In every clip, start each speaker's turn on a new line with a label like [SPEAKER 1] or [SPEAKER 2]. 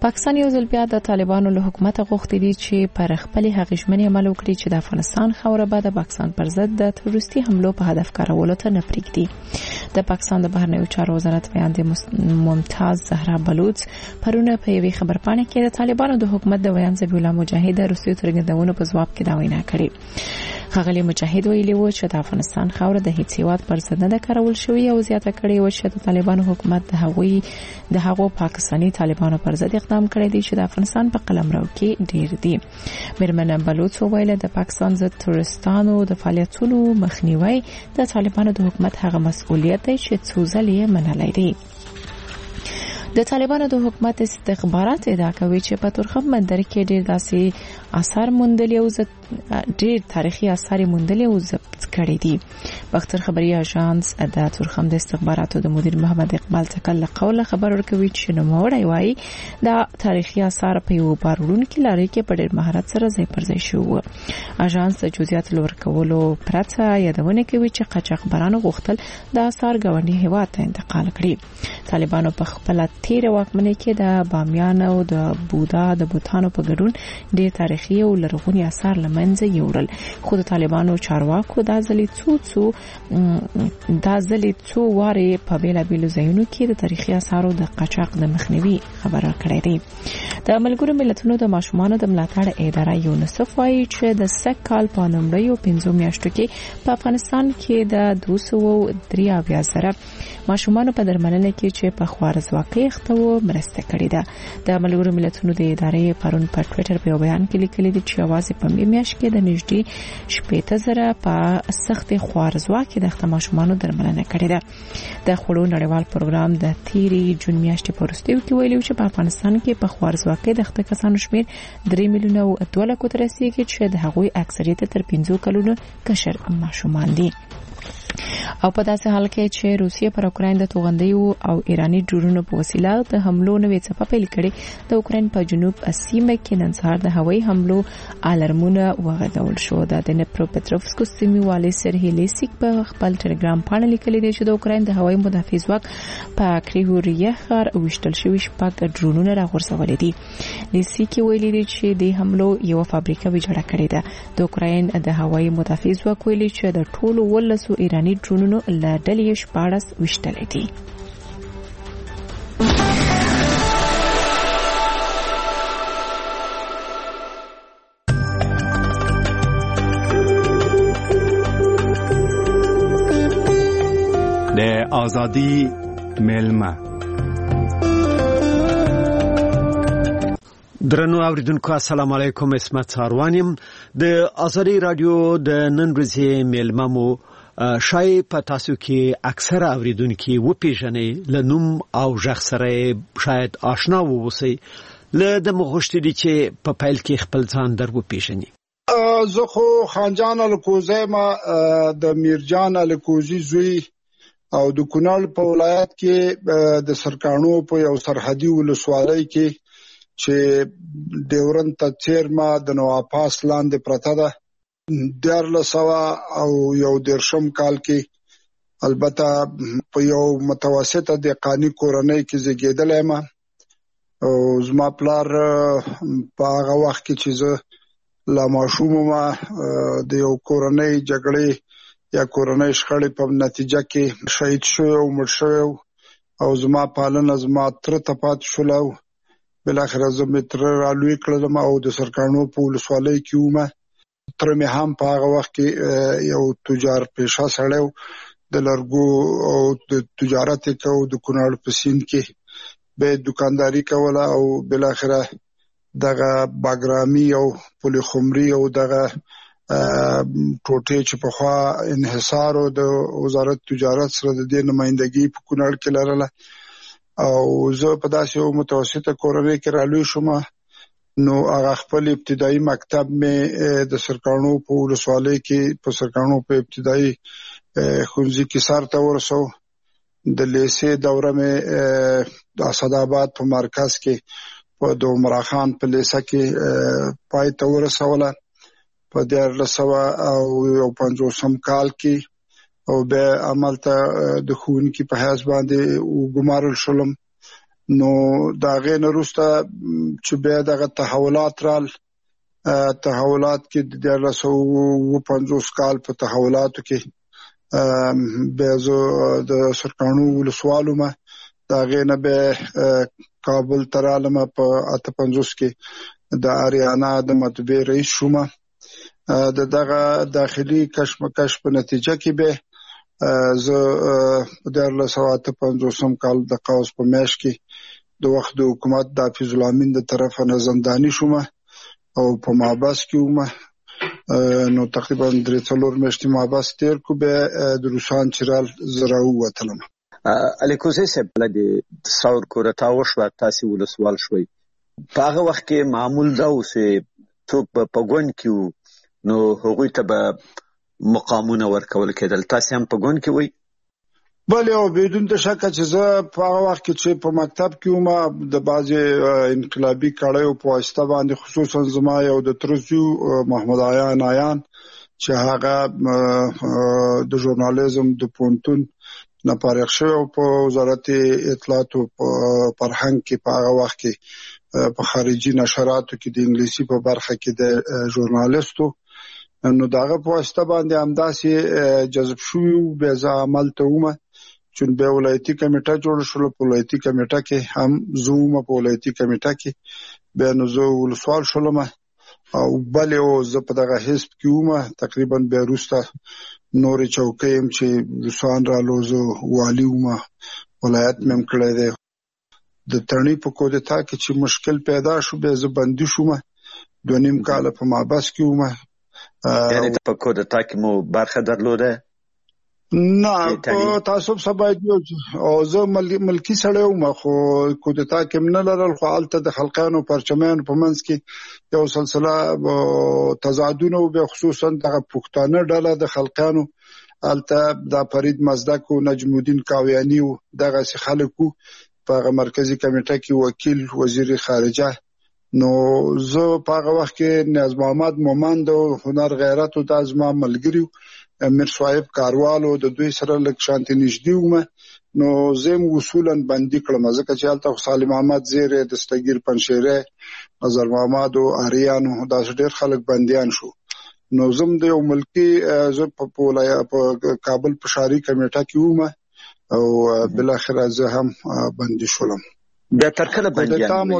[SPEAKER 1] پاکستان یو ځل بیا د طالبانو له حکومت غوښتي دي چې پر خپل هغې ژمنې عمل وکړي چې د افغانستان خاوره به د پاکستان پر ضد د تروریستي حملو په هدف کارولو ته نه پرېږدي. د پاکستان د بهرنیو چارو وزارت ویاندې ممتاز زهرا بلوچ پرونه په یوې خبرپاڼه کې د طالبانو د حکومت د ویاند ذبیح الله مجاهد د روسیې څرګندونو په ځواب کې دا وینا کړې. ښاغلي مجاهد ویلي و چې د افغانستان خاوره د هیڅ هېواد پر ضد نه ده کارول شوې او زیاته کړې و چې د طالبانو حکومت د هغو پاکستاني طالبانو پر ضد اقدام کړی دی چې د افغانستان په قلمرو کې ډیر دي. میرمن بلوچ وویل د پاکستان ضد تروریستانو د فعالیتونو مخنیوي د طالبانو د حکومت هغه مسؤلیت دی چې څو ځلې یې منلی دی. د طالبانو د حکومت استخبارات ادعا کوي چې په تورخم بندر کې ډیر داسې آثار موندلي او ډیر تاریخي آثار موندلي او ضبط کړي دي. باختر خبري اژانس د تورخم د استخباراتو د مدیر محمد اقبال تکل له قوله خبر ورکوي چې نوموړی وایي دا تاریخي آثار په یو باروړونکي لارې کې په ډیر مهارت سره ځای پر ځای شو. اژانس د جزئیات ورکولو پرته یادونه کوي چې قاچاقبرانو غوښتل د آثار ګاونډي هیواد ته انتقال کړي. طالبانو په خپل تیر واکمنۍ کې د بامیان او د بودا د بوتانو په ګډون ډیر تاریخي او لرغوني آثار لمنځه یوړل. خو د طالبانو چارواکو دا ځلې څو وارې په بیلابیلو ځایونو کې د تاریخي آثارو د قاچاق د مخنیوي خبره کړې ده. د ملګرو ملتونو د ماشومانو د ملاتړ اداره یونیسف وايي چې د سږ کال په لومړیو 5 میاشتو کې په افغانستان کې د 283,000 ماشومانو په درملنه کې چې په خوارزواکۍ اخته وو مرسته کړې ده. د ملګرو ملتونو د ادارې پرون په ټوئیټر په بیان کې لیکلي دي چې اواز په میاشت کې د نږدې 80,000 په سخت خوارزواکۍ د اخته ماشومانو درملنه کړې ده. د خوړو نړیوال پروګرام د تیری جون میاشتې په وروستیو کې ویلي چې په افغانستان کې په خوارزواکۍ د اخته کسانو شمیر 3 میلیونه او 2 لک ته رسیدي چې د هغوی اکثریت تر 15 کلونو کشر ماشومان دي. او په داسې حال کې چې روسیه پر اوکراین د توغندیو او ایرانی ډرونونو په وسیله د حملو نوې څپه پیل کړې. د اوکراین په جنوب سیمه کې نن سهار د هوایي حملو الارمونه وغږول شو. د دنپروپټروفسک سیمې والي سرهی لیسیک په خپل ټلګرام باندې لیکلي دي چې د اوکراین د هوایي مدافع ځواک په کریوریه ښار وشتل شوی شپږ ډرونونه راغورځولي دي. لیسیک ویلي دي چې د حملو یو فابریکه ویجاړه کړې ده. د اوکراین د هوایي مدافع ځواک ویلي چې د ټولو 12 ایرانی ډرونونو له ډلې 14 وشتلې دي.
[SPEAKER 2] د آزادی ملما درنو اوریدونکو السلام علیکم. اسمت ساروانیم. د آزادی رادیو د نن ورځې ملما مو شای په تاسو کې اکثر اوریدونکو و پیژنې لنوم او ژغ سره شاید آشنا ووسی. له د مغشتي دي چې په پایل کې خپل ځان در و پیژني.
[SPEAKER 3] زه خو خانجان الکوزی ما د میرجان الکوزی زوی او د کونړ په ولایت کې د سرکانو په یو سرحدي ولسوالۍ کې چې ډیورن ته چیرما د نواپاس لاندې پرته ده. 1910 کال کې البته په یو متوسطه دهقاني کورنۍ کې زیږیدلم او زما پلار په هغه وخت کې چې زه لا ماشوم ما د یو کورنۍ جګړې یا کورنۍ شخړې په نتیجه کې شهید شو او مړ شو او زما پالنه زما تر ته پات شو. بل اخر زه متر رالوي کړم او د سرکانو په ولسوالۍ کې ومه. تر مې هم په هغه وخت کې یو تجار پیشه سړی د لرګو او د تجارت کو د کونړ په سیند کې به دکانداری کوله او بل اخره دغه باګرامي او پولي خمري او دغه ټوټې چې په خوا انحصار او د وزارت تجارت سره د دې نمائندګي په کونړ کې لرله او زه په داسې یو متوسطه کورنۍ کې رالوی شوم. نو هغه خپل ابتدایي مکتب مې د سرکانو په ولسوالۍ کې په سرکانو په ابتدایي ښوونځي کې سر ته ورسو. د لیسې دوره مې د اسداباد په مرکز کې په د عمرا خان په لیسه کې پای ته ورسوله په 1950 کال کې او به عمل ته د ښوونکي په حیث باندې وګمارل شولم. نو دا غې نه وروسته چې بیا دغه تحولات رال، تحولات کې د 1950 کال په تحولاتو کې بیا زه د سرکانو ولسوالو ما دا غې نه به کابل ترالم په 58 کې د اریانا د مطبعې رئیس شوم. دغه داخلي کشمکش په نتیجه کې به زه د 1958 کال د قوس په میاشت کې د وخت د حکومت د حفیظ الامین د طرفه نه زنداني شوم او په محبس کې وم. نو تقریبا 3-4 میاشتې محبس تیر کو به د روسان چرال زراو وتلم.
[SPEAKER 2] الیکوزي صاحب د ثور کورتا وشو تاسو ولسوال شوي په هغه وخت کې معمول دا اوسه څوک په ګوند کې نو هغوی ته به مقامونه ورکول کېدل، تاسو هم په ګوند کې وای؟
[SPEAKER 3] بله او بدون شک چې زه په هغه وخت کې چې په مکتب کې وم د بعضې انقلابي کړیو په واسطه باندې خصوصا زما یو د ترزو محمد عیان چې هغه د ژورنالیزم د پونتون نه فارغ شوی او په وزارت اطلاعات او فرهنګ کې په هغه وخت کې په خارجي نشراتو کې د انګلیسي په برخه کې د ژورنالیستو، نو داغه په واسطه باندې همداسې جذب شوی به ځا عمل ته ومه چې به ولایتي کمیټه جوړ شول. په ولایتي کمیټه کې هم زوم په ولایتي کمیټه کې به نو زه ولسوال شولم او بلې او زه په دغه حزب کې ومه. تقریبا به وروسته نورې چوکۍ هم چې روسان رالو زه والي ومه، ولایت مې هم کړی دی. د تڼۍ په کودتا کې چې مشکل پیدا شو به زه بندي شوم، 2.5 کاله په محبس کې ومه.
[SPEAKER 2] یعنی په کودتا کې مو برخه درلوده؟
[SPEAKER 3] نه، په تعصب سبا او زه ملکی سړی وم، خو کودتا کې نه لرل، خو هلته د خلقانو پرچمیانو په منځ کې یو سلسله تضادونه و، به خصوصا دغه پښتانه ډله د خلقانو هلته د فرید مزدک و نجم الدین کاویانی و دغسې خلک و په هغه مرکزي کمیټه کې وکیل وزیر خارجه. نو زه په هغه وخت کې نیاز محمد مومند او هنر غیرت او د زما ملګري امیر صاحب کاروالو د دوی سره لږ شانتي نږدې وم. نو زم اصولا بندي کړم ځکه چې هلته سالم احمد زیره، دستگیر پنشیره، نظر محمد او اریانو داس ډېر خلک بنديان شو. نو زم د یو ملکی زه په کابل په شهري کمیټه کې وم او بل اخر زه هم بندي شولم.
[SPEAKER 2] بیا تر کله بنديان؟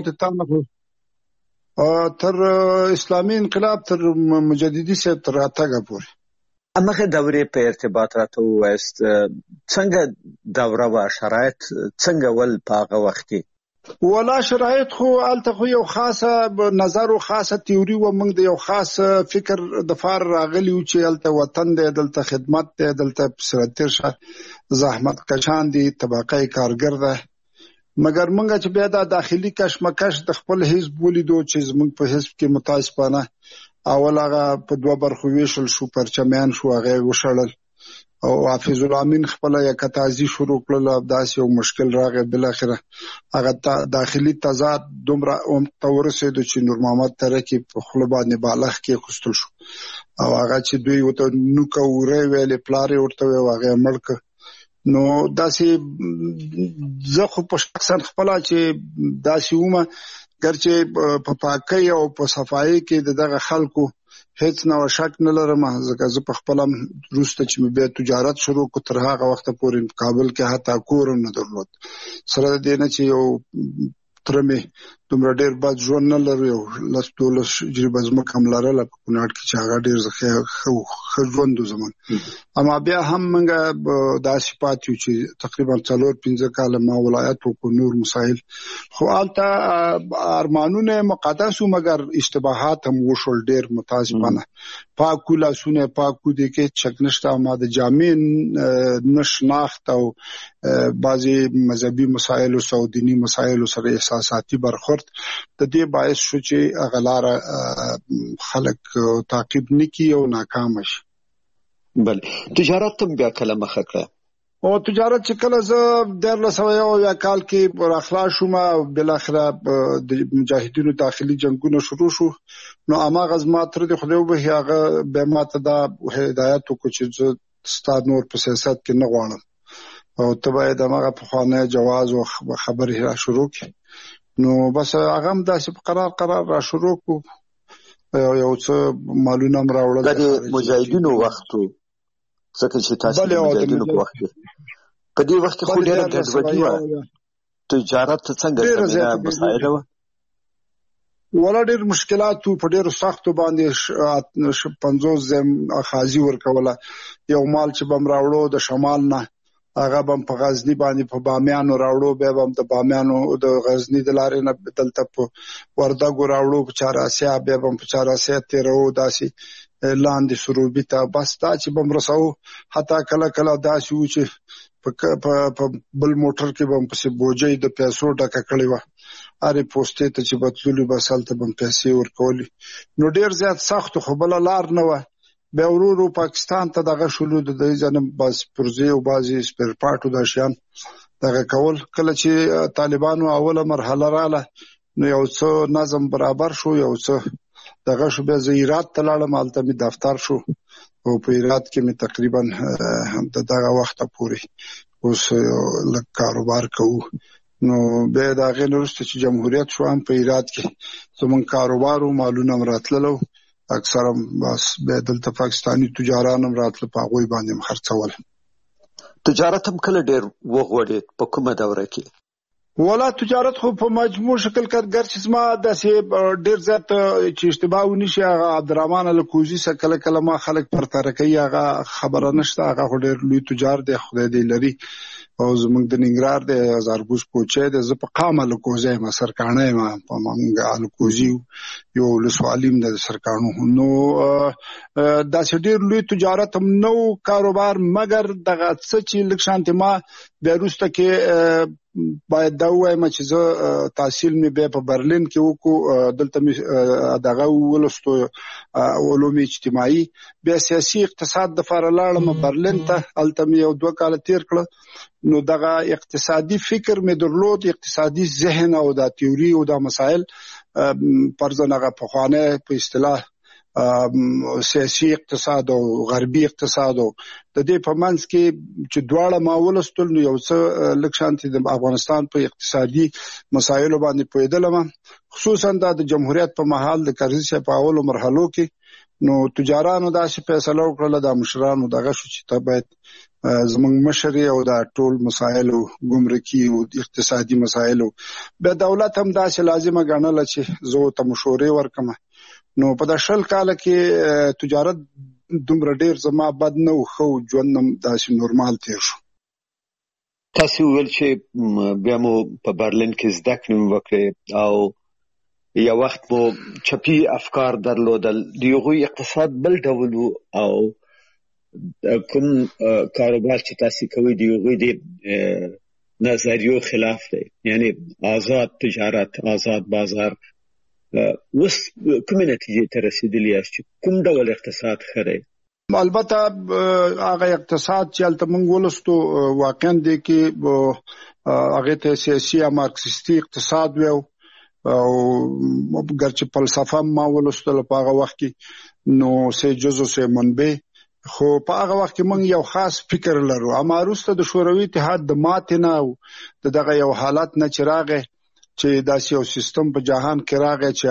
[SPEAKER 3] تر اسلامي انقلاب تر مجددي صاحب تر راتګه پورې.
[SPEAKER 2] امغه دورې په ارتباط راته وایست څنګه دوره وا شرایط څنګه ول په هغه وخت کې؟
[SPEAKER 3] ولا شرایط خو الته خو یو خاصه نظر او خاصه تیوري و، موږ د یو خاص فکر د فار راغلی و چې الته وطن دی، دلته خدمت دی، دلته سرتیر شه زحمت کشان دي، طبقه کارګر ده. مګر موږ چې بیا د داخلي کشمکش د خپل حزب ولیدو چې موږ په حزب کې متاسفانه اول هغه په 2 برخو ویشل شو، پرچمیان شو، هغه وشړل او حافظ الامین خپل یکتازي شروع کړل. داسې یو مشکل راغی، بل اخره هغه داخلي تضاد دومره تورسېد چې نور محمد ترکی په خپل باندې بالغ کې خوستل شو او هغه چې دوی وته نو کوره ویلې پلارې ورته هغه مړک. نو داسې زه خو په شخصا خپل چې داسې ومه ګرچې په پاکۍ او په صفایي کې دغه خلکو هیڅ نو شک نه لرم، ځکه زه په خپل روسته چې بیا تجارت شروع کو تر هغه وخت پورې کابل کې حتی کور نه درلود. سره دې نه چې یو ترمه دومره ډېر بد ژوند نه لري او لاس ټول تجربه زما کوم لرله په کونړ کې چې هغه ډېر ښه ژوند زمون. اما بیا هم موږ داسې پاتې چې تقریبا 4-5 کاله ما ولایت او نور مسائل خو البته ارمانونه مقدس و، مګر اشتباهات هم وشول ډېر متاسفانه. پاکو لاسونه پاکو دي کې چک نشته، ما د جامع نشناخت او بعضی مذهبي مسائل او سعودینی مسائل سره احساساتي برخورد د دې باعث شو چې غلاره خلک تعقیب نکي او ناکام شي.
[SPEAKER 2] بل تجارت هم بیا کله مخه کړه
[SPEAKER 3] او تجارت چې کله زه 1901 کال کې پر اخلاص شوم، بل اخره د مجاهدینو داخلي جنگونه شروع شو. نو اما غزما تر د خدای به هغه به ماته دا هدایت کو چې زه ستاد نور په سیاست کې نه غواړم، او ته باید هغه په خوانه جواز او خبرې را شروع کړي. نو بس هغه هم داسې قرار را شروع کو یو څه مالونه هم راوړل
[SPEAKER 2] د مجاهدینو وختو ځکه چې تاسو د مجاهدینو په وخت په دې وخت خو ډېر ګډوډي و تجارت څنګه زمينه مسائل و
[SPEAKER 3] ولا ډېر مشکلات په ډېر سختو باندې 50 خازي ورکوله یو مال چې بم راوړو د شمال نه هغه بم په غزنی باندې په بامیانو راوړو به بم د بامیانو د غزنی د لارې نه دلته په وردګو راوړو په چاراسیا به بم په چاراسیا تیرو داسي لاندې سروبي ته بس دا چې بم رسو حتی کله داسي و چې په بل موټر کې بم په بوجي د پیسو ډکه کړی و اره پوسټې ته چې بتلولي بسالته بم پیسې ورکولي نو ډیر زیات سخت خو بل لار نه و به ورورو پاکستان ته دغه شلو د دې ځنه بس پرزي او بازي سپیر پارټو د شیان دغه کول کله چې طالبانو اوله مرحله رااله نو یو څه نظم برابر شو یو څه دغه شو به زیرات تلاړه مالته می دفتر شو او په ایرات کې می تقریبا دغه وخت پورې اوس لږ کاروبار کوو نو به دا غیر وروسته چې جمهوریت شو هم په ایرات کې زمون کاروبار او مالونه راتللو اکثر بس به دلته پاکستانی تجاران هم راتل په غوي باندې خرڅول
[SPEAKER 2] تجارت هم کله ډیر وغوړي په کومه دوره کې
[SPEAKER 3] ولا تجارت خو په مجموع شکل کارګر چې ما داسې ډیر زیات چې اشتباه ونشي هغه عبدالرحمن الکوزی سره کله ما خلک پر ترکي هغه خبره نشته هغه ډیر لوی تجار دی خدای دې لري او زمونږ د ننګرهار د زارګوس کوچه د ز په قامه الکوزی ما سرکانه ما په مونږ الکوزی یو لسوالیم د سرکانو نو داسې ډیر لوی تجارت هم نو کاروبار مګر دغه څه چې لکشانت ما بیروسته کې باید دا وایم چې زه تحصیل مې به په برلین کې وکړو دلته مې دغه ولستو علوم اجتماعي بیا سیاسي اقتصاد د فارلاړم برلین ته الته مې یو 2 کال تیر کړ نو دغه اقتصادي فکر مې درلود اقتصادي ذهن او د تیوري او د مسائل پرځنغه په خوانه په اصطلاح سیاسي اقتصاد او غربي اقتصاد او د دې په منځ کې چې دواړه ماولستل نو یو څه لکشانتي د افغانستان په اقتصادي مسایلو باندې پوهیدلم خصوصا د جمهوریت په محل د کرزي په اولو مرحلو کې نو تجارانو داسې فیصله وکړه د مشرانو دغه شو چې ته باید زمونږ مشري او د ټول مسایل او ګمرکي او اقتصادي مسایل به دولت هم داسې لازمه ګڼله چې زه ته مشورې ورکم نو په د شل کال کې تجارت دومره ډیر زما بد نه خو ژوندم داسې نورمال تیر شو
[SPEAKER 2] تاسو ول چې بیا مو په برلین کې زده کړې وکړې او یو وخت مو چپی افکار درلودل دیغه اقتصاد بل ډول او کوم کاروبار چې تاسو کوي دیغه دی نظریو خلاف دی یعنی آزاد تجارت آزاد بازار وس کوم نتیجه ته رسیدلی یاست کوم ډول اقتصاد خره
[SPEAKER 3] البته هغه اقتصاد چې الته موږ ولستو واقعا دی کې هغه ته سیاسي یا مارکسیستي اقتصاد وو او ګرچې فلسفه ما ولستل په هغه وخت کې نو سه جزو سه منبع خو په هغه وخت کې موږ یو خاص فکر لرو اما وروسته د شوروي اتحاد د ماتنه او دغه یو حالت نه چراغه چې داسې یو سیستم په جهان کې راغی چې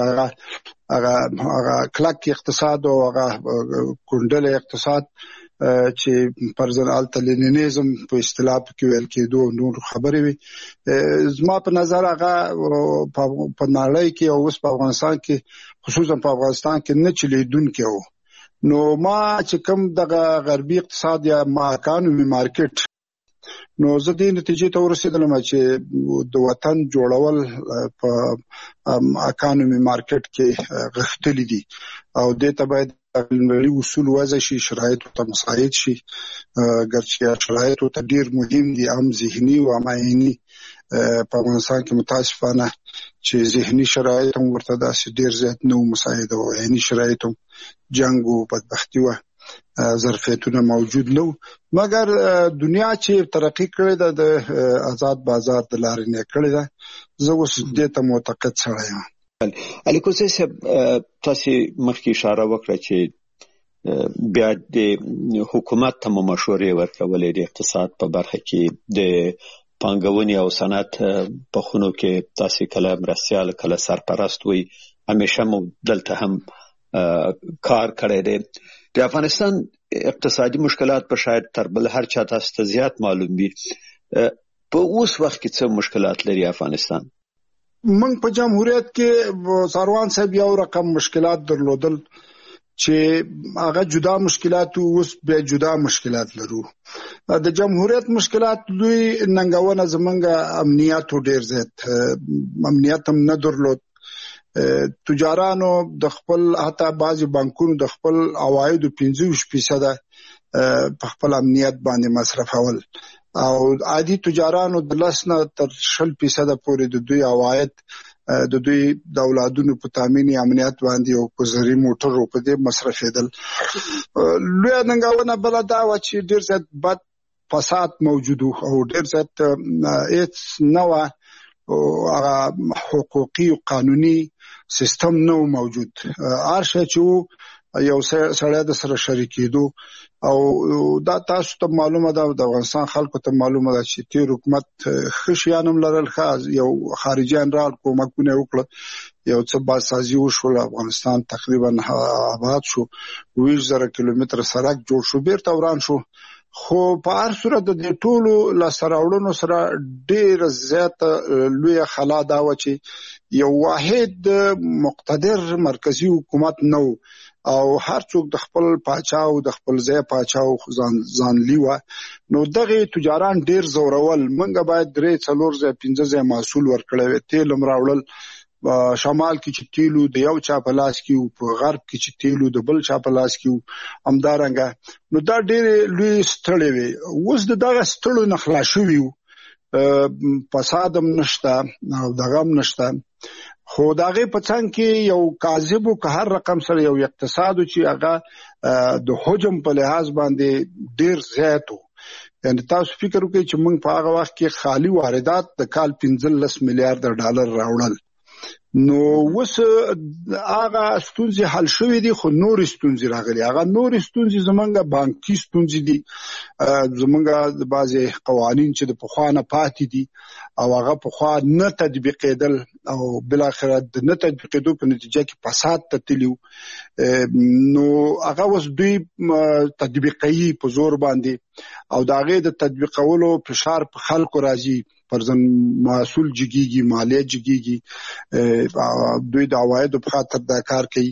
[SPEAKER 3] هغه کلک اقتصاد او هغه کونډل اقتصاد چې پرځن الټلینیزم په اصطلاح کې ویل کېدو نور خبرې وي زما په نظر هغه په نړۍ کې او اوس په افغانستان کې خصوصا په افغانستان کې نه چلیدونکي وو نو ما چې کوم دغه غربي اقتصاد یا اکانومي مارکیټ نو زه دې نتیجې ته ورسېدلم چې د وطن جوړول په اکانومي مارکیټ کې غښتلي دي او دې ته باید نړۍ اصول وضع شي شرایط ته مساعد شي ګرچې شرایط ته ډیر مهم دي هم ذهني او هم عیني په افغانستان کې متاسفانه چې ذهني شرایط هم ورته داسې ډیر زیات نه مساعد او عیني شرایط هم جنگ او بدبختي و ظرفیتونه موجود نو مګر دنیا چې ترقی کړې ده د آزاد بازار د لارې نه کړې ده زه اوس دې ته معتقد سره یم
[SPEAKER 2] الیکوزي صاحب تاسو مخکې اشاره وکړه چې بیا د حکومت ته مشورې ورکولې د اقتصاد په برخه کې د پانګونې او صنعت په خونو کې تاسو کله مرستيال کله سرپرست وي همیشه مو دلته هم کار کړی دی. د افغانستان اقتصادي مشکلات په شاید تر بل هر چا تاسو ته زیات معلوم وي. په اوس وخت کې څه مشکلات لري افغانستان؟
[SPEAKER 3] موږ په جمهوریت کې ساروان صاحب یو رقم مشکلات درلودل چې هغه جدا مشکلات اوس به جدا مشکلات لرو. د جمهوریت مشکلات دوی ننګونه زمونږ امنیت ډیر زیات امنیت هم نه درلود. تجارانو د خپل حتی بعضی بانکونو د خپل عواید 50% په خپل امنیت باندې مصرفول او عادي تجارانو د 10 نه تر 20% پورې د دوی عواید د دوی د اولادونو په تامین امنیت باندې او په زری موټرو په دې مصرفېدل. لوی ننګونه بل دا و چې ډیر زیات بد فساد موجود او ډیر زیات هیڅ نوع او حقوقي او قانوني سیستم نو موجود. ارشه چې یو سړی د سره شریکېدو او دا تاسو ته معلومه ده د افغانستان خلکو ته معلومه ده چې تیر حکومت خشيانم لرل خاص یو خارجي انرال کومکونه وکړه یو څه باسازي وشول افغانستان تقریبا آباد شو 20,000 کیلومتر سړک جوړ شو بیرته وران شو. خو په هر صورت د ټولو لاسراوړنو سره ډیر زیات لوی خلا دا و چې یو واحد مقتدر مرکزی حکومت نو او هر څوک د خپل پاچاو د خپل ځای پاچاو ځان لیوه نو دغه تجاران ډیر زورول. منګه باید 3-4 ځای 5 ځای محصول ورکړل تیل مراوړل شمال کې چې تیلو د یو چا په لاس کې او په غرب کې چې تیلو د بل چا په لاس کې همدارنګه نو دا ډېر لوی ستړی وي. اوس دغه ستړو نه خلاص شوي فساد هم نشته او دغه هم نشته خو دغه په څنګ کې یو کاذب او که هر رقم سره یو اقتصاد چې هغه د حجم په لحاظ باندې ډېر زیات یعنی تاسو فکر وکړئ چې موږ په هغه وخت کې خالي واردات د کال 15 میلیارډ ډالر راوړل نو وس هغه ستونزې حل شوې دي خو نور ستونزې راغلي. هغه نور ستونزې زمونږه بانکي ستونزې دي زمونږه د بعضي قوانين چې د پخوانه پاتې دي او هغه پخوا نه تطبیقېدل او بل اخر د نه تطبیقېدو په نتیجه کې فساد تتلیو نو هغه وس دوی تطبیقي په زور باندې او داغه د تطبیقولو فشار په خلکو راځي پرځن محصول جګیږي مالیه جګیږي دوی د عواید په خاطر دا کار کوي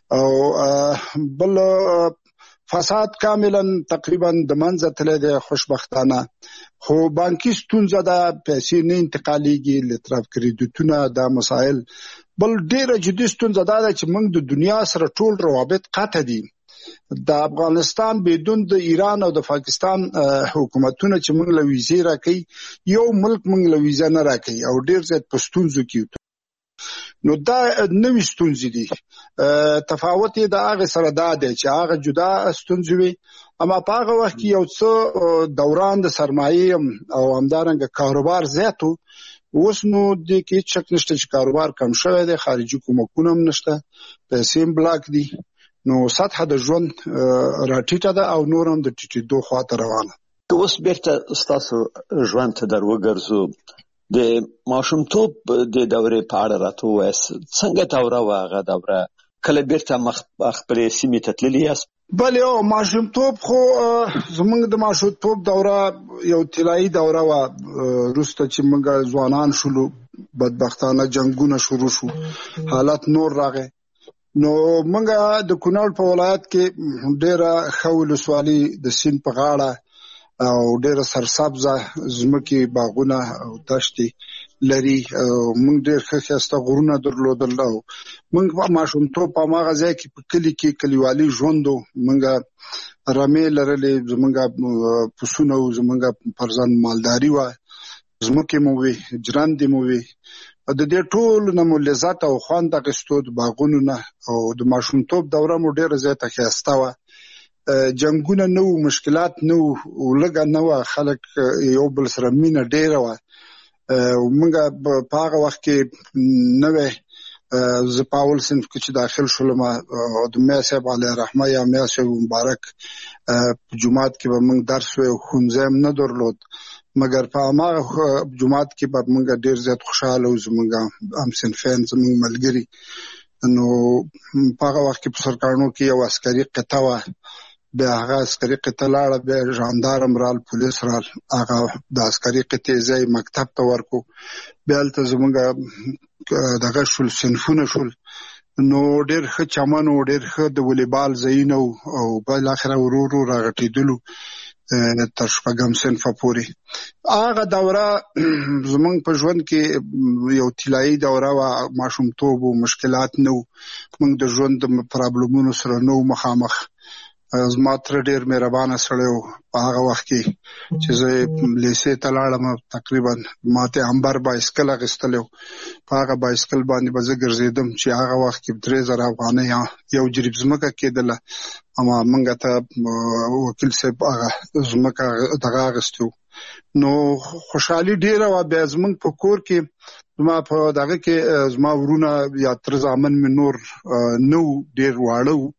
[SPEAKER 3] او بل فساد کاملا تقریبا د منځ ته له خوشبختانه خو بانکي ستونزه د پیسې نه انتقالېږي لطرف کریډیټونه دا مسائل بل ډیره جدي ستونزه ده چې موږ د دنیا سره ټول روابط قطع دي. د افغانستان بدون د ایران او د پاکستان حکومتونه چې موږ له ویزې راکې یو ملک موږ له ویزه نه راکې او ډیر زیات پښتونځو کې نو دا نوې ستونزې دي. تفاوت یې د هغه سره دا دی چې هغه جدا ستونزې وي اما په هغه وخت کې یو څه دوران د سرمایې او همدارنګه کاروبار زیاتو. اوس نو د کې شک نشته چې کاروبار کم شوی دی خارجي کومکونه هم نشته پیسې بلاک دي نو سطح د ژوند راټیټه ده او نور هم د ټیټېدو خواته روانه.
[SPEAKER 2] اوس بیرته ستاسو ژوند ته دروګرځو د ماشومتوب د دورې په اړه راته وایاست څنګه دوره واغه دوره کله بیرته خپلې سیمې ته تللی یاست؟
[SPEAKER 3] بله او ماشومتوب خو زمونږ د ماشومتوب دوره یو طلایي دوره وه وروسته چې موږ ځوانان شولو بدبختانه جنګونه شروع شو حالت نور راغی نو موږ د کونړ په ولایت کې ډېره ښه ولسوالي د سیند په غاړه او ډېره سرسبزه ځمکې باغونه او دښتې لري. موږ ډېر ښه ښایسته غرونه درلودل او موږ په ماشومتوب په هماغه ځای کې په کلي کې کلیوالي ژوند و. موږ رمې لرلې زموږ پسونه و زموږ پرځان مالداري وه ځمکې مو وې جرندې مو وې د دې ټول نه مو لذت او خوند اخیستو د باغونو نه او د ماشومتوب دوره مو ډېره زیاته ښایسته وه. جنګونه نه وو مشکلات نه وو لږه نه وه خلک یو بل سره مینه ډېره وه. موږ په هغه وخت کې نوې زه په اول صنف کې چې داخل شولم د میا صاحب علی رحمه یا میا صاحب مبارک په جماعت کې به موږ درس وو، ښوونځی هم نه درلود، مګر په هماغه جماعت کې به موږ ډېر زیات خوشحاله وو، زموږ هم صنفیان زموږ ملګري. نو په هغه وخت کې په سرکاڼو کې یو عسکري قطعه وه، بیا هغه عسکري قطعه لاړه، بیا ژاندارم رال، پولیس رال، هغه د عسکري قطعې ځای مکتب ته ورکو، بیا هلته زموږ دغه شول صنفونه شول. نو ډېر ښه چمن و، ډېر ښه د ولیبال ځایونه و، او بالاخره ورو ورو راغټېدلو تر شپږم صنفه پورې. هغه دوره زموږ په ژوند کې یو طلایي دوره وه، ماشومتوب و، مشکلات نه و، موږ د ژوند د پرابلمونو سره نه و مخامخ. زما تره ډېر مهربانه سړی و په هغه وخت کې چې زه لیسې ته لاړم، تقریبا ما ته امبر بایسکل اخیستلی و، په هغه بایسکل باندې به زه ګرځېدم چې هغه وخت کې 3000 افغانۍ یو جریب ځمکه کېدله، اما موږ ته وکیل صاحب هغه ځمکه دغه اخیستې و. نو خوشحالي ډېره وه. بیا زموږ په کور کې زما په دغه کې زما ورونه یا تره زامن مې نور نه و، ډېر واړه و،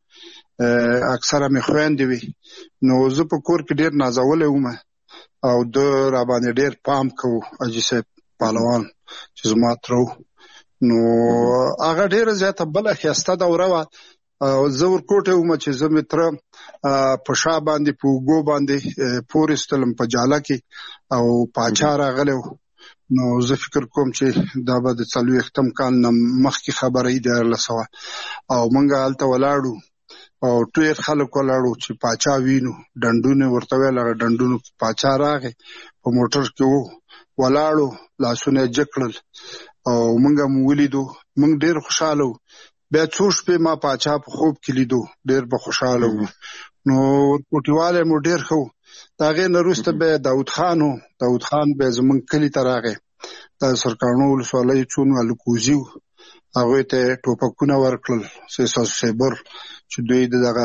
[SPEAKER 3] اکثره مې خویندې وې. نو زه په کور کې ډېر نازولی وم او ده راباندې ډېر پام کوو، حاجي صاحب پهلوان چې زما تره و. نو هغه ډېره زیاته بله ښایسته دوره وه. زه ورکوټی وم چې زه مې تره په شا باندې په اوږو باندې پورېستلم په جاله کې، او پاچا راغلی و. نو زه فکر کوم چې دا به د 40م کال نه مخکې خبره وي، 1400، او موږ هلته ولاړو او ډېر خلک ولاړو چې پاچا وینو، ډنډونه ورته ویل، هغه ډنډونو پاچا راغی، په موټر کې و، ولاړو، لاسونه یې جګ کړل او موږ هم ولیدو، موږ ډېر خوشحاله وو. بیا څو شپې ما پاچا په خوب کې لیدو، ډېر به خوشحاله وو. نو ورکوټیوالی مو ډېر ښه و. د هغې نه وروسته بیا داود خان و، داود خان بیا زموږ کلي ته راغی، دا سرکاڼو ولسوالۍ څو الکوزي و، هغوی ته یې ټوپکونه ورکړل 300 چې دوی د دغه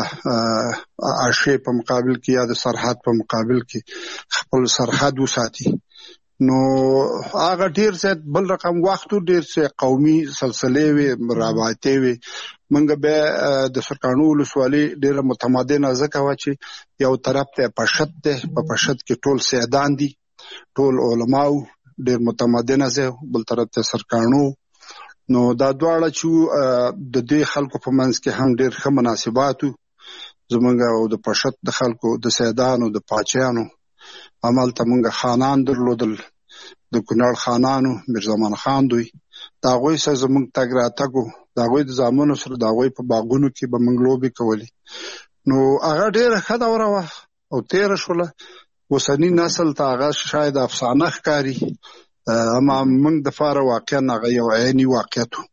[SPEAKER 3] عاشې په مقابل کې یا د سرحد په مقابل کې خپل سرحد وساتي. نو هغه ډېر زیات بل رقم وخت و، ډېر څه قومي سلسلې وې، رابطې وې. موږ بیا د سرکاڼو ولسوالۍ ډېره متمدنه ځکه وه چې یو طرف ته پشت دی، په پشت کې ټول سیدان دي، ټول علما و، ډېر متمدنه ځای، بل طرف ته سرکاڼو. نو دا دواړه چې د دې خلکو په منځ کې هم ډېر ښه مناسبات و، زموږ او د پشت د خلکو، د سیدانو، د پاچیانو. همالته موږ خانان درلودل، د کونړ خانانو، میرزمان خان دوی، د هغوی سره زموږ تګ راتګ و، د هغوی د زامنو سره د هغوی په باغونو کې به موږ لوبې کولې. نو هغه ډېره ښه دوره وه او تېره شوله. اوسني نسل ته هغه شاید افسانه ښکاري، اما موږ دپاره واقعا هغه یو عیني واقعیت و.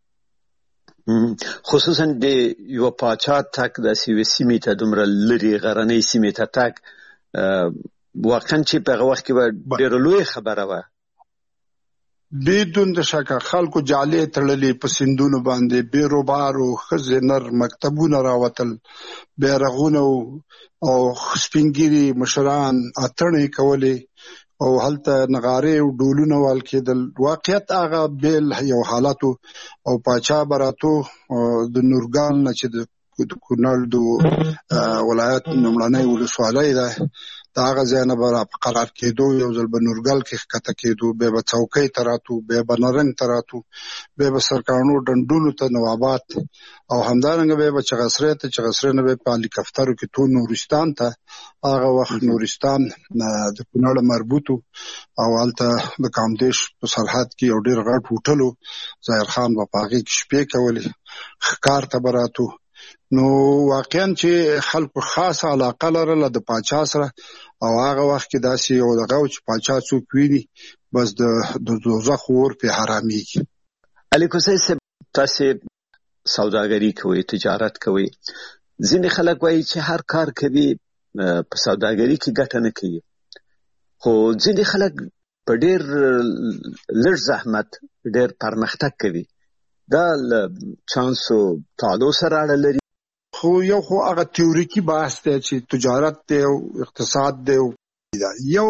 [SPEAKER 2] خصوصا د یو پاچا تګ داسې یوې سیمې ته، دومره لرې غرنۍ سیمې ته تګ، واقعا چې په هغه وخت کې به ډېره لویه خبره وه.
[SPEAKER 3] بدون د شکه خلکو جالې تړلې په سیندونو باندې، بیروبارو، ښځې نر مکتبونه راوتل، بیرغونه او سپینګیري مشران اتڼې کولې، او هلته نغارې او ډولونه وال کېدل. واقعیت هغه بیل یو حالت و. او پاچا به راتو د نورګال نه چې د کونړ د ولایت لومړنۍ ولسوالۍ ده، د هغه ځای نه به راقرار کېدو، یو ځل به نورګل کې ښکته کېدو، بیا به څوکۍ ته راتو، بیا به نرنګ ته راتو، بیا به سرکاڼو ډنډونو ته، نواباد، او همدارنګه بیا به چغسرۍ ته، چغسرۍ نه بیا په هلیکاپټرو کې تو نورستان ته. هغه وخت نورستان د کونړ مربوط و، او هلته د کامدیش په سرحد کې یو ډېر غټ هوټل و، ظاهر خان به په هغې کې شپې کولې، ښکار ته به راتو. نو واقعا چې خلکو خاصه علاقه لرله د پاچا سره، او هغه وخت کې داسې یو دغه و چې پاچا څوک ویني بس د دوزخ اور پې حرامېږي.
[SPEAKER 2] علي کوسی صاحب، تاسې سوداګري کوئ، تجارت کوئ. ځینې خلک وایي چې هر کار کوي په سوداګري کې ګټه نه کوي، خو ځینې خلک په ډېر لږ زحمت ډېر پرمختګ کوي. دا له چانسو تعادل سره اړه لري.
[SPEAKER 3] خو یو خو هغه تیوریکي بحث دی چې تجارت دی او اقتصاد دی. یو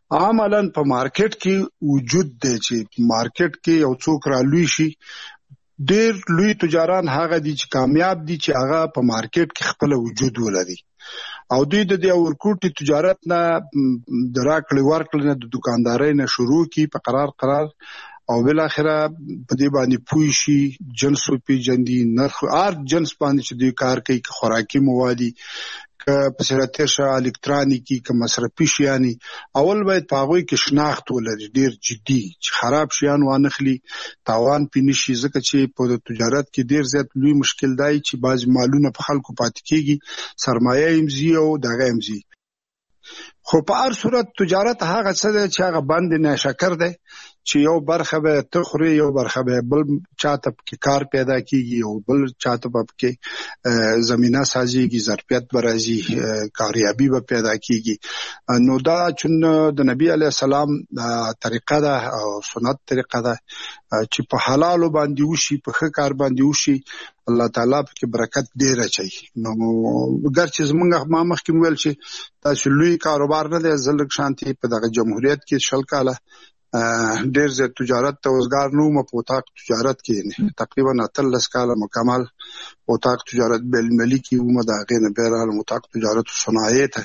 [SPEAKER 3] عملاً په مارکیټ کې وجود دی چې مارکیټ کې یو څوک رالوی شي، ډیر لوی تجاران هغه دي چې کامیاب دي چې هغه په مارکیټ کې خپل وجود ولري او دوی د دې ورکوټي تجارت نه د راکړې ورکړې نه د دکاندارۍ نه شروع کی په قرار او بل اخره په دې باندې پوي شي جنس په جندي نرخ ار جنس باندې چې دوی کار کوي خوراکي موادي په سراتشه الکترونیکی که مصرفي شيانی اول باید پاغوي کې شناخت ولري ډیر جدي چې خراب شيان وانخلي تاوان پینشي ځکه چې په تجارت کې ډیر زیات لوی مشکل دی چې بعض مالونه په خلکو پات کیږي سرمایه امزي او دغه امزي خو په هر صورت تجارت هغه څه دی چې هغه باندې نه شکر دی چې یو برخه به تخوري یو برخه به بل چاته کې کار پیدا کیږي او بل چاته به کې زمينه سازيږي ظرفیت برازي کاریابي به پیدا کیږي نو دا چې د نبی عليه السلام طریقه ده او سنت طریقه ده چې په حلال باندې وشي په ښه کار باندې وشي الله تعالی په برکت ډیر اچي نو ګرچې زمونږ ما مخکې ویل چې تاسو لوی کاروبار نه دی زلک شانتي په دغه جمهوریت کې شل کاله ډیر زیات تجارت ته وزګار نو په اتاق تجارت کې تقریبا 13 کاله مکمل اتاق تجارت بل ملکی و مداغه نه بیرال اتاق تجارت صنایع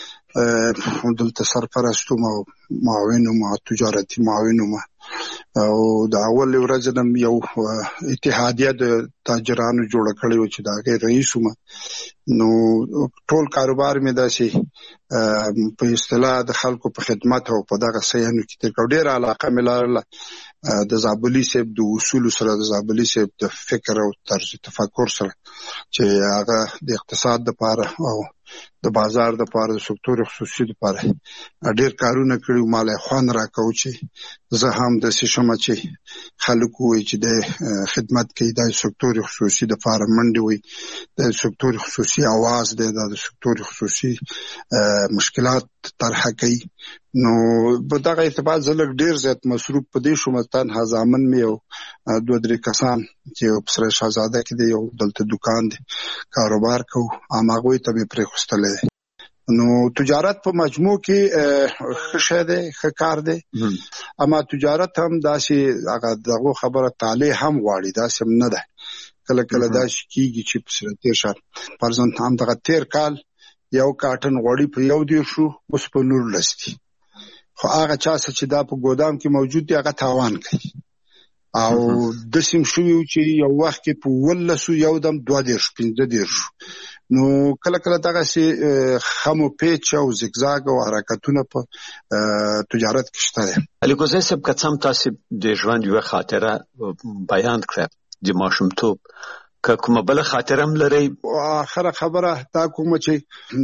[SPEAKER 3] ته دلته سرپرستو معاون او تجارتي معاون او د اول ورځ نن یو اتحادیه د تاجرانو جوړ کړی و چې داغه رئیس و نو ټول کاروبار مې داسي په اصطلاح د خلکو په خدمت او په دغه سیانو کې تر ډیره علاقه ملاره د زابلی صاحب د اصول سره د زابلی صاحب د فکر او طرز تفکر سره چې هغه د اقتصاد لپاره او د بازار لپاره د سکتور خصوصي لپاره ډیر کارونه کړي مال خوان راکاو چې زه هم د سیشم چې خلکو چې د خدمت کوي د سکتور خصوصي لپاره منډي وي د سکتور خصوصي आवाज د سکتور خصوصي مشکلات طرح کوي نو په دغه ارتباط زلک ډیر زیات مصروف پدې شو مستان هزامن مې او دوه درې کسان چې په سره شاهزاده کې دی یو دلته دکان دی کاروبار کو اماغوي ته پرې خوستلې نو تجارت په مجموع کې خشه ده خکار ده اما تجارت هم داسې هغه دغه خبره تعالی هم غواړي داسې نه ده کله کله دا شکیږي چې په سره تیر شهر پرځن هم دغه تیر کال یو کارټن غوړي په یو دی شو اوس په نور لستی خو هغه چا چې دا په ګودام کې موجود دی هغه تاوان کوي او د سیم شو چې یو وخت کې په ولسو یو دم 2.15 نو کله کله دغه سي خمو پیچ او زگزاگ او حرکتونه په تجارت کې شته
[SPEAKER 2] علي ګوزه سب کڅم تاسو د ژوند یو خاطره بیان کړه د ماشومتوب که کومه بل خاطرم لري
[SPEAKER 3] اخره خبره تا کوم چې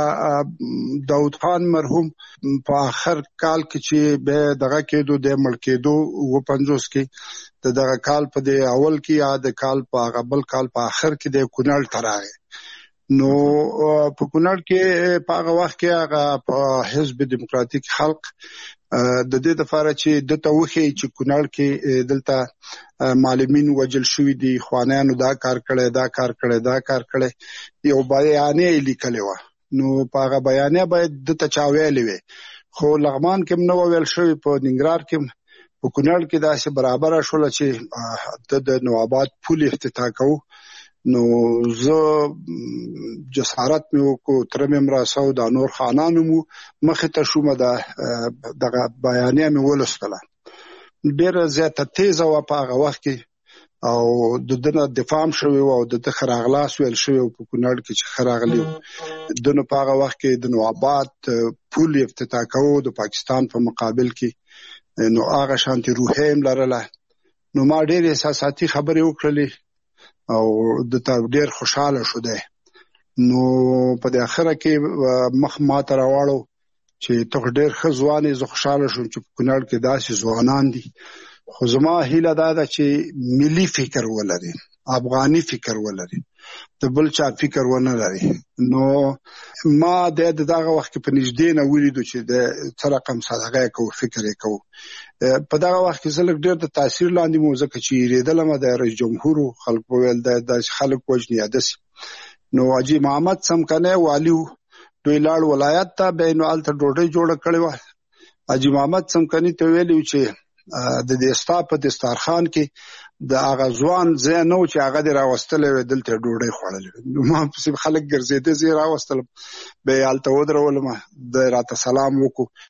[SPEAKER 3] دغه داود خان مرحوم په اخر کال کې چې به دغه کېدو د مړ کېدو و 50 کې دغه کال په د اول کې یا د کال په غبل کال په اخر کې د کونړ تراغه نو په کونړ کې په هغه وخت کې هغه په حزب دیموکراتیک خلق د دې لپاره چې د توخی چې کونړ کې دلته معلمین وجل شوې دي خوانانو دا کار کړي یو بیانیه لیکلې و نو په هغه بیانیه باید د تچاویلې وي خو لغمان کې نو ویل شوی په ننګرهار کې په کونړ کې داسې برابر شول چې د نواباد پول افتتاح کوو نو زه جسارت مې وکړو تر مې مراسو د نور خانانو مو مخه ته شوم دغه بیانیه مې ولستله ډېر زیاته تیز او په هغه وخت کې او د دنه دفاع شوی او د خراغلاس ویل شوی په کونړ کې چې خراغلی دنه په هغه وخت کې د نواباد پول افتتاح کوو د پاکستان په مقابل کې نو هغه شانتي روحیم لرله نو ما ډېر احساساتي خبرې وکړلې او د ډېر خوشاله شو ده نو په د اخره کې مخ ما ته راوړو چې ته ډېر خزوانې زه خوشاله شوم چې په کونړ کې داسې ځوانان دي خو زما هیله دا ده چې ملي فکر ولري افغاني فکر ولري د بل چا فکر ونه لري نو ما د دغه وخت په نږدې نه ولیدو چې د څه رقم صدقه کوو فکر یې کوو په دغه وخت کې زلک ډېر د تاثیر لاندې مو ځکه چې ریدلم د رئیس جمهور خلک ویل د خلک وجنی عادس نو اجي محمد سمکنه والیو دوی لاړ ولایت ته بینوال ته ډوډۍ جوړ کړي و اجي محمد سمکنه ته ویلو چې د دې ستا په دسترخوان کې د هغه ځوان ځای نه و چې هغه دې راوستلی وی دلته ډوډۍ خوړلې نو ما پسې خلک ګرځېده زه یې راوستلم بیا یې هلته ودرولم دی راته سلام وکړو